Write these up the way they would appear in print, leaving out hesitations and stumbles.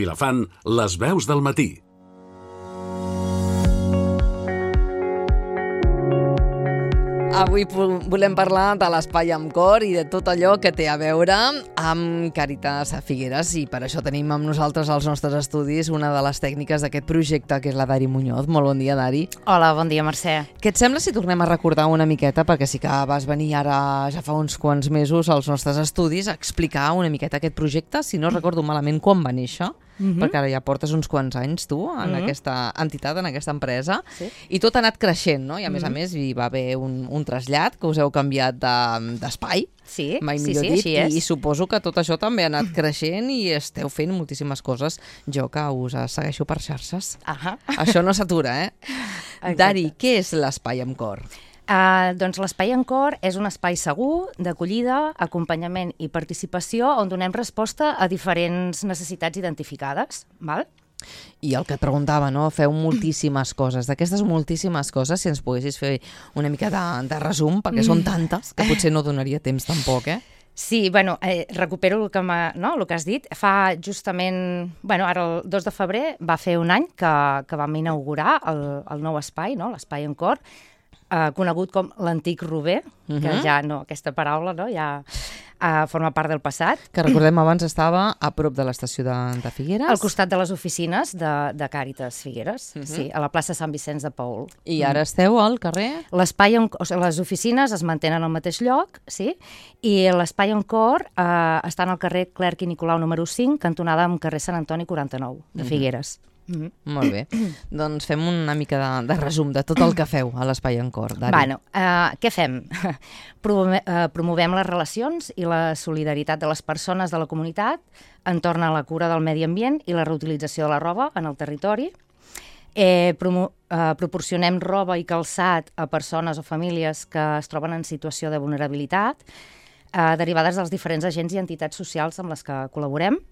Vilafant, les veus del matí. Avui volem parlar de l'Espai amb Cor i de tot allò que té a veure amb Càritas Figueres, i per això tenim amb nosaltres als nostres estudis una de les tècniques d'aquest projecte, que és la Dari Muñoz. Molt bon dia, Dari. Hola, bon dia, Mercè. Què et sembla si tornem a recordar una miqueta, perquè sí que vas venir ara ja fa uns quants mesos als nostres estudis a explicar una miqueta aquest projecte, si no recordo malament quan va néixer, perquè ara ja portes uns quants anys tu en aquesta entitat, en aquesta empresa, i tot ha anat creixent, no? I a més hi va haver un trasllat, que us heu canviat d'espai, mai millor dit, i suposo que tot això també ha anat creixent i esteu fent moltíssimes coses. Jo que us segueixo per xarxes. Això no s'atura, eh? Dari, què és l'Espai amb Cor? Doncs l'Espai en Cor és un espai segur, d'acollida, acompanyament i participació, on donem resposta a diferents necessitats identificades. Val? I el que et preguntava, no? Feu moltíssimes coses. D'aquestes moltíssimes coses, si ens poguessis fer una mica de resum, perquè són tantes que potser no donaria temps tampoc, eh? Sí, bueno, recupero el que has dit. Fa justament, ara el 2 de febrer va fer un any que vam inaugurar el nou espai, no? l'Espai en Cor, conegut com l'antic Rober, que ja no, aquesta paraula ja forma part del passat. Que recordem, abans estava a prop de l'estació de Figueres. Al costat de les oficines de Càritas Figueres, sí, a la plaça Sant Vicenç de Paül. I ara esteu al carrer? Les oficines es mantenen al mateix lloc, sí, i l'Espai en Cor està en el carrer Clerc i Nicolau número 5, cantonada amb carrer Sant Antoni 49, de Figueres. Molt bé. Doncs fem una mica de resum de tot el que feu a l'Espai en Cor, Dari. Què fem? Promovem les relacions i la solidaritat de les persones de la comunitat entorn a la cura del medi ambient i la reutilització de la roba en el territori. Proporcionem roba i calçat a persones o famílies que es troben en situació de vulnerabilitat, derivades dels diferents agents i entitats socials amb les que col·laborem,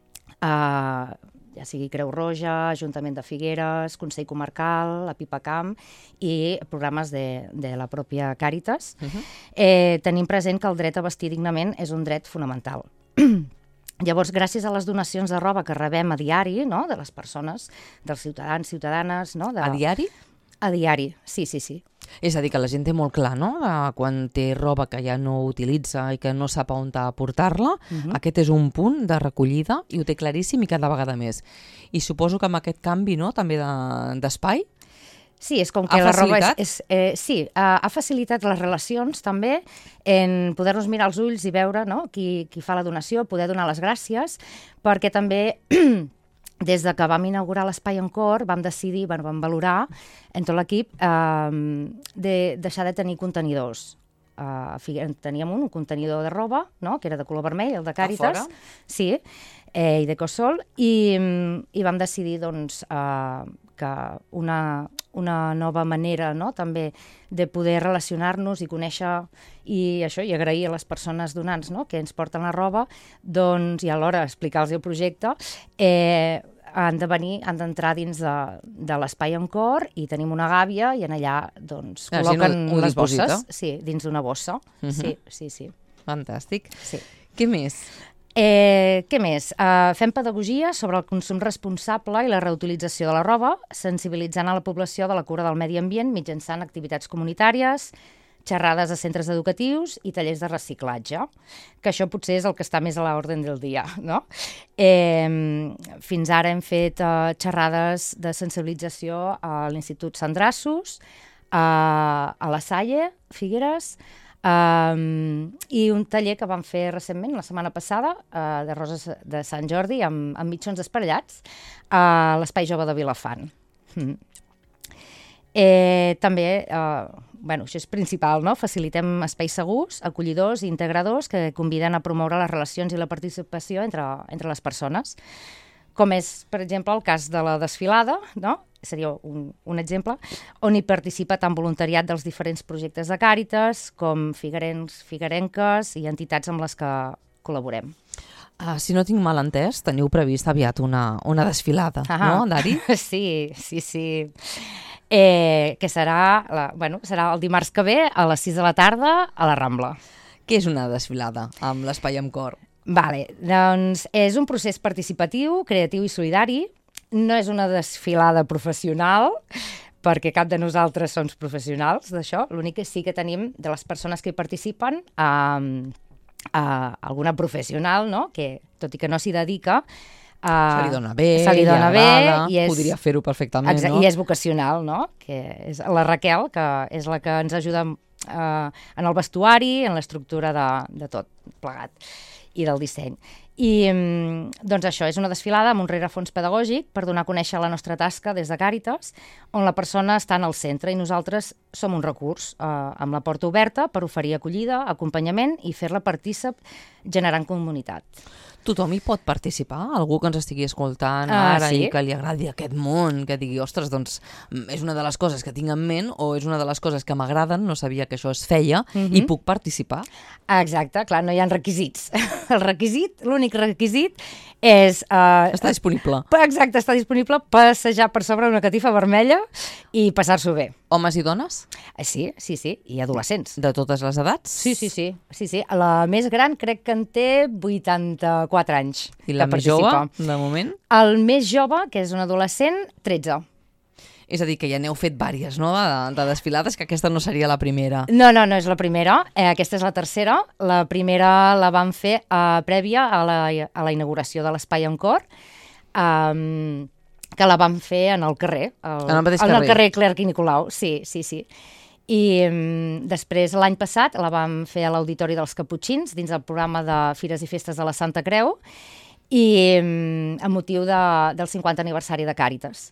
ja sigui Creu Roja, Ajuntament de Figueres, Consell Comarcal, la Pipacamp i programes de la pròpia Càritas. Tenim present que el dret a vestir dignament és un dret fonamental. Llavors, gràcies a les donacions de roba que rebem a diari, no?, de les persones, dels ciutadans, ciutadanes... No?, A diari? A diari, sí. És a dir, que la gent té molt clar, no?, quan té roba que ja no utilitza i que no sap on portar-la, aquest és un punt de recollida i ho té claríssim i cada vegada més. I suposo que amb aquest canvi, no?, també d'espai, sí, és com que la roba ha facilitat les relacions també en poder-nos mirar als ulls i veure, no?, qui fa la donació, poder donar les gràcies, perquè també des de que vam inaugurar l'Espai en Cor vam decidir, vam valorar en tot l'equip deixar de tenir contenidors. Teníem un contenidor de roba, no?, que era de color vermell, el de Càritas, sí, i d'Ecosol, i vam decidir doncs, que una nova manera, no?, també de poder relacionar-nos i conèixer i agrair a les persones donants, no?, que ens porten la roba, doncs, i alhora explicar-los el projecte, han d'entrar dins de l'Espai en Cor i tenim una gàbia i en allà doncs col·loquen les bosses, sí, dins d'una bossa. Sí. Fantàstic. Sí. Què més? Què més? Fem pedagogia sobre el consum responsable i la reutilització de la roba, sensibilitzant a la població de la cura del medi ambient mitjançant activitats comunitàries, xerrades a centres educatius i tallers de reciclatge, que això potser és el que està més a l'ordre del dia, no? Fins ara hem fet xerrades de sensibilització a l'Institut Sandrassos, a la Salle, Figueres, i un taller que vam fer recentment, la setmana passada, de roses de Sant Jordi, amb mitjons esparellats, a l'Espai Jove de Vilafant. També, això és principal, no? Facilitem espais segurs, acollidors i integradors que conviden a promoure les relacions i la participació entre les persones, com és, per exemple, el cas de la desfilada, no?, seria un exemple, on hi participa tant voluntariat dels diferents projectes de Càritas com figuerencs, figuerenques i entitats amb les que col·laborem. Si no tinc mal entès, teniu previst aviat una desfilada, no, Dari? Sí. Que serà el dimarts que ve a les 6 de la tarda a la Rambla. Què és una desfilada amb l'Espai amb Cor? Vale, doncs és un procés participatiu, creatiu i solidari. No és una desfilada professional, perquè cap de nosaltres som professionals d'això. L'únic que sí que tenim de les persones que hi participen alguna professional, no? Que, tot i que no s'hi dedica, se li dona bé, se li dona bé, i podria fer-ho perfectament, no? I és vocacional, no? Que és la Raquel, que és la que ens ajuda en el vestuari, en l'estructura de tot plegat i del disseny. I doncs això, és una desfilada amb un rerefons pedagògic per donar a conèixer la nostra tasca des de Càritas, on la persona està en el centre i nosaltres som un recurs amb la porta oberta per oferir acollida, acompanyament i fer-la partícip generant comunitat. Tothom hi pot participar? Algú que ens estigui escoltant ara sí. I que li agradi aquest món, que digui, ostres, doncs és una de les coses que tinc en ment o és una de les coses que m'agraden, no sabia que això es feia i puc participar? Exacte, clar, no hi ha requisits. L'únic requisit és... Està disponible. Exacte, està disponible passejar per sobre una catifa vermella i passar-s'ho bé. Homes i dones? Sí, i adolescents. De totes les edats? Sí. La més gran crec que en té 84 anys. I la més jove, de moment? El més jove, que és un adolescent, 13. És a dir, que ja n'heu fet vàries, no?, de desfilades, que aquesta no seria la primera. No és la primera, aquesta és la tercera. La primera la vam fer prèvia a la inauguració de l'Espai Encore, que la vam fer en el carrer, al carrer Clerc i Nicolau, sí. I després, l'any passat, la vam fer a l'Auditori dels Caputxins, dins del programa de Fires i Festes de la Santa Creu, i amb motiu del 50 aniversari de Càritas.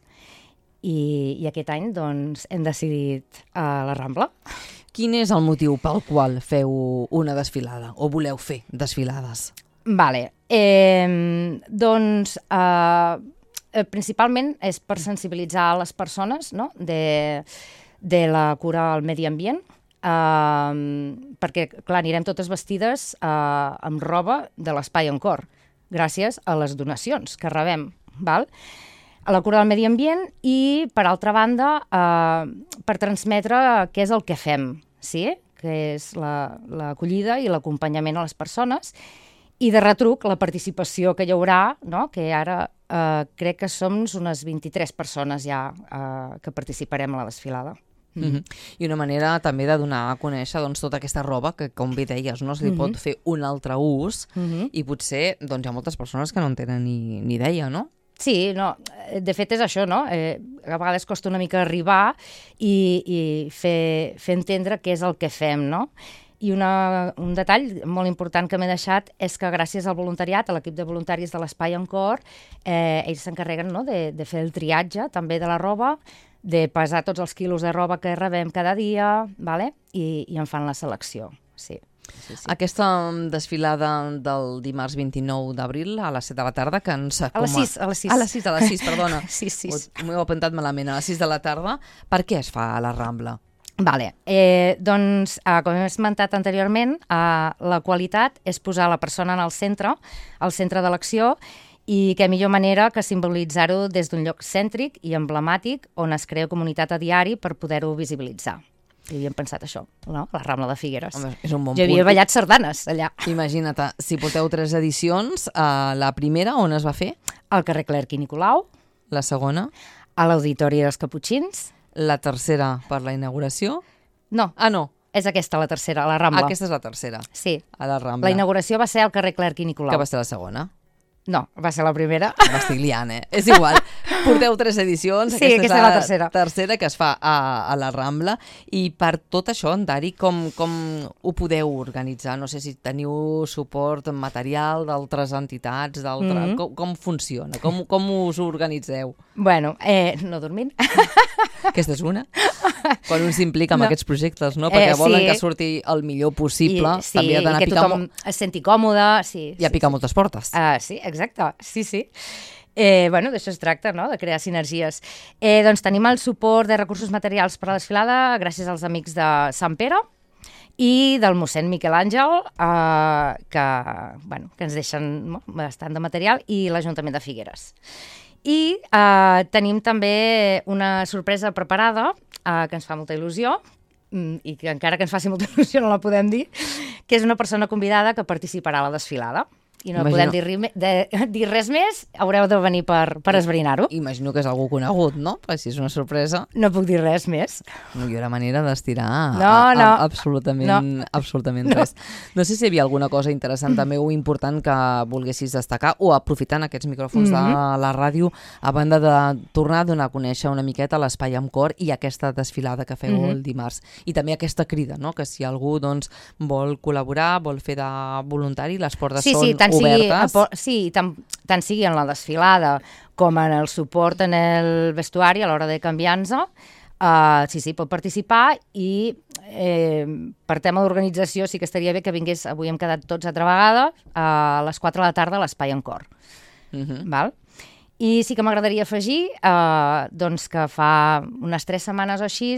I aquest any, doncs, hem decidit la Rambla. Quin és el motiu pel qual feu una desfilada o voleu fer desfilades? Vale. Doncs, principalment és per sensibilitzar les persones, no?, de la cura al medi ambient, perquè, clar, anirem totes vestides amb roba de l'Espai Encore, gràcies a les donacions que rebem, val?, a la cura del medi ambient i, per altra banda, per transmetre què és el que fem, sí? Que és l'acollida i l'acompanyament a les persones, i de retruc la participació que hi haurà, no? Que ara crec que som unes 23 persones ja que participarem a la desfilada. I una manera també de donar a conèixer doncs, tota aquesta roba que, com bé deies, no? Se li pot fer un altre ús i potser doncs, hi ha moltes persones que no en tenen ni idea, no? Sí, no, de fet és això, no? A vegades costa una mica arribar i fer entendre què és el que fem, no? I un detall molt important que m'he deixat és que gràcies al voluntariat, a l'equip de voluntaris de l'Espai Encore, ells s'encarreguen, no?, de fer el triatge també de la roba, de pesar tots els quilos de roba que rebem cada dia, vale? I en fan la selecció, sí. Aquesta desfilada del dimarts 29 d'abril a les 7 de la tarda, que ens... A les 6. A les 6, perdona. Sí. M'ho he apuntat malament, a les 6 de la tarda. Per què es fa a la Rambla? Vale. Doncs, com hem esmentat anteriorment, la qualitat és posar la persona en el centre de l'acció, i què millor manera que simbolitzar-ho des d'un lloc cèntric i emblemàtic on es crea comunitat a diari per poder-ho visibilitzar. I havíem pensat això, no? La Rambla de Figueres. Home, és un bon jo havia ballat sardanes allà. Imagina't, si porteu 3 edicions, la primera on es va fer? Al carrer Clerc i Nicolau. La segona? A l'Auditori dels Caputxins. La tercera per la inauguració? No. No. És aquesta la tercera, a la Rambla. Aquesta és la tercera. Sí. A la Rambla. La inauguració va ser al carrer Clerc i Nicolau. Que va ser la segona. No, va ser la primera. M'estic liant, És igual. Porteu 3 edicions. Sí, aquesta és la tercera. Tercera que es fa a la Rambla. I per tot això, en Dari, com ho podeu organitzar? No sé si teniu suport material d'altres entitats, com funciona? Com us organitzeu? Bueno, no dormint. Aquesta és una. Quan un s'implica en aquests projectes, no? Perquè volen que surti el millor possible. També ha d'anar i que tothom es senti còmode. Sí, i a picar moltes portes. Sí, exacte. Sí. Bueno, d'això es tracta, no?, de crear sinergies. Doncs tenim el suport de recursos materials per a la desfilada gràcies als amics de Sant Pere i del mossèn Miquel Àngel, que ens deixen bastant de material, i l'Ajuntament de Figueres. I tenim també una sorpresa preparada que ens fa molta il·lusió, i que encara que ens faci molta il·lusió no la podem dir, que és una persona convidada que participarà a la desfilada. i no podem dir res més, haureu de venir per esbrinar-ho. Imagino que és algú conegut, no? Perquè si és una sorpresa... No puc dir res més. No hi haurà manera d'estirar absolutament res. No sé si hi havia alguna cosa interessant també o important que volguessis destacar o aprofitant aquests micròfons de la ràdio a banda de tornar a donar a conèixer una miqueta l'Espai amb Cor i aquesta desfilada que feu el dimarts. I també aquesta crida, no? Que si algú doncs, vol col·laborar, vol fer de voluntari, les portes són obertes. Tant sigui en la desfilada com en el suport en el vestuari a l'hora de canviar-nos, pot participar i per tema d'organització sí que estaria bé que vingués, avui hem quedat tots altra vegada, a les 4 de la tarda a l'Espai en Cor. Val? I sí que m'agradaria afegir doncs que fa unes 3 setmanes o així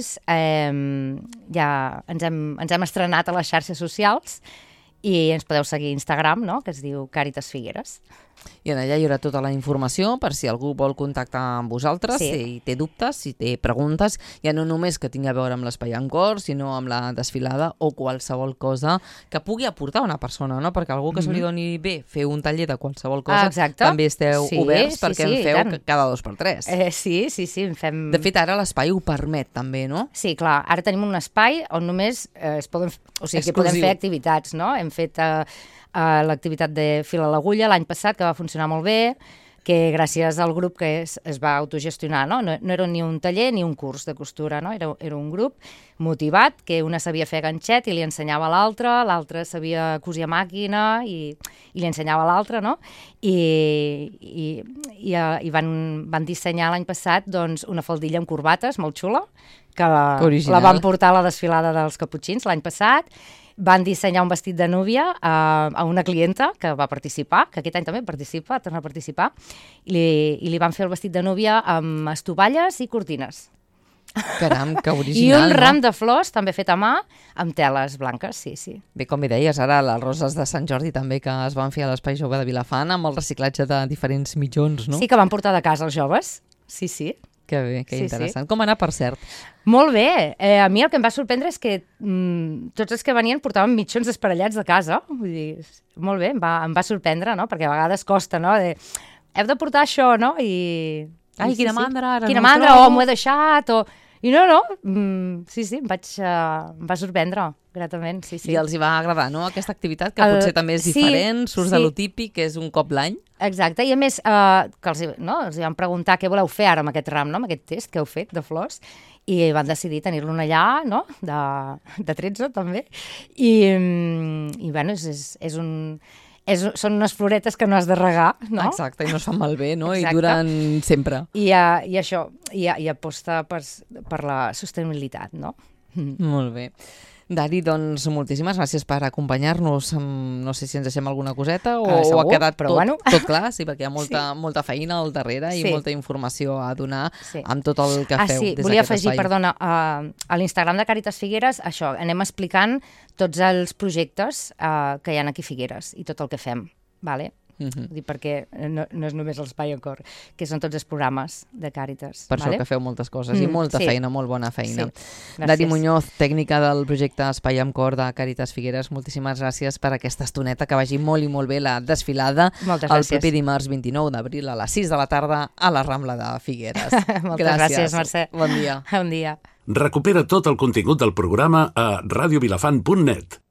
ja ens hem estrenat a les xarxes socials i ens podeu seguir a Instagram, no? Que es diu Càritas Figueres. I en allà hi haurà tota la informació per si algú vol contactar amb vosaltres, si té dubtes, si té preguntes, ja no només que tingui a veure amb l'Espai en Cor, sinó amb la desfilada o qualsevol cosa que pugui aportar una persona, no? Perquè algú que se li doni bé fer un taller de qualsevol cosa, també esteu oberts perquè en feu cada 2 per 3. Sí, en fem... De fet, ara l'espai ho permet també, no? Sí, clar, ara tenim un espai on només podem fer activitats, no? Hem fet l'activitat de fil a l'agulla l'any passat, que va funcionar molt bé, que gràcies al grup que es va autogestionar, no? No era ni un taller ni un curs de costura, no? Era un grup motivat, que una sabia fer ganxet i li ensenyava a l'altre sabia cosir a màquina i li ensenyava a l'altre, no? I van dissenyar l'any passat doncs, una faldilla amb corbates molt xula, que la van portar a la desfilada dels caputxins l'any passat. Van dissenyar un vestit de núvia a una clienta que va participar, que aquest any també torna a participar, i li van fer el vestit de núvia amb estovalles i cortines. Caram, que original, I un ram de flors també fet a mà amb teles blanques, sí. Bé, com hi deies, ara les roses de Sant Jordi també que es van fer a l'Espai Jove de Vilafant amb el reciclatge de diferents mitjons, no? Sí, que van portar de casa els joves, sí. Que bé, que interessant. Com va anar, per cert? Molt bé. A mi el que em va sorprendre és que tots els que venien portaven mitjons desparellats de casa. Vull dir, molt bé, em va sorprendre, no? Perquè a vegades costa, no? Heu de portar això, no? Ai, quina mandra, ara. Quina mandra, o m'ho he deixat, o... I no, em va sorprendre, gratament, sí. I els hi va agradar, no?, aquesta activitat, que potser també és diferent, surts de lo típic, que és un cop l'any. Exacte, i a més, que els van preguntar què voleu fer ara amb aquest ram, no?, amb aquest test que heu fet de flors, i van decidir tenir-lo allà, no?, de 13 també, i bueno, són unes floretes que no has de regar, no? Exacte, i no es fan malbé, no? Exacte. I duren sempre. I això, i aposta per la sostenibilitat, no? Molt bé. Dari, doncs moltíssimes gràcies per acompanyar-nos. No sé si ens deixem alguna coseta o segur, ha quedat tot clar, sí, perquè hi ha molta feina al darrere i molta informació a donar amb tot el que feu. Volia afegir, perdona, a l'Instagram de Càritas Figueres, això, anem explicant tots els projectes que hi ha aquí a Figueres i tot el que fem, vale? Perquè no és només l'Espai en Cor, que són tots els programes de Càritas. Per això que feu moltes coses i molta feina, molt bona feina. Sí. Dari Muñoz, tècnica del projecte Espai amb Cor de Càritas Figueres, moltíssimes gràcies per aquesta estoneta, que vagi molt i molt bé la desfilada el proper dimarts 29 d'abril a les 6 de la tarda a la Rambla de Figueres. Moltes gràcies, Mercè. Bon dia. Bon dia. Recupera tot el contingut del programa a radiovilafant.net.